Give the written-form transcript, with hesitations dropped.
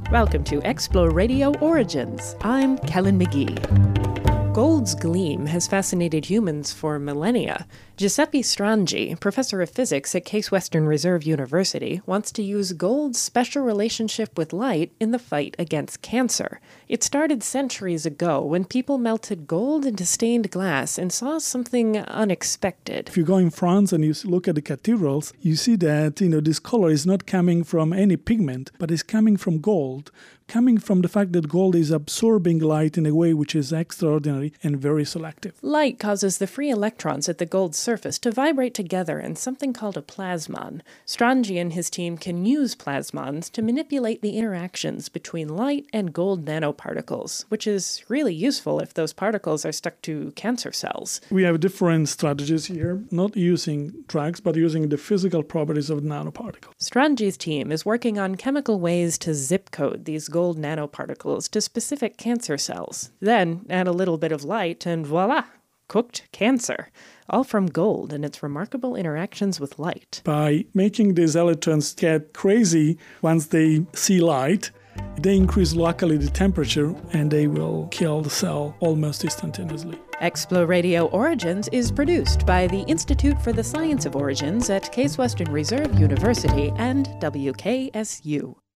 Welcome to Explo Radio Origins. I'm Kellen McGee. Gold's gleam has fascinated humans for millennia. Giuseppe Strangi, professor of physics at Case Western Reserve University, wants to use gold's special relationship with light in the fight against cancer. It started centuries ago when people melted gold into stained glass and saw something unexpected. If you go in France and you look at the cathedrals, you see that this color is not coming from any pigment, but is coming from gold, coming from the fact that gold is absorbing light in a way which is extraordinary and very selective. Light causes the free electrons at the gold's surface to vibrate together in something called a plasmon. Strangi and his team can use plasmons to manipulate the interactions between light and gold nanoparticles, which is really useful if those particles are stuck to cancer cells. We have different strategies here, not using drugs, but using the physical properties of nanoparticles. Strangi's team is working on chemical ways to zip code these gold nanoparticles to specific cancer cells. Then add a little bit of light and voila, cooked cancer. All from gold and its remarkable interactions with light. By making these electrons get crazy once they see light, they increase locally the temperature and they will kill the cell almost instantaneously. Explo Radio Origins is produced by the Institute for the Science of Origins at Case Western Reserve University and WKSU.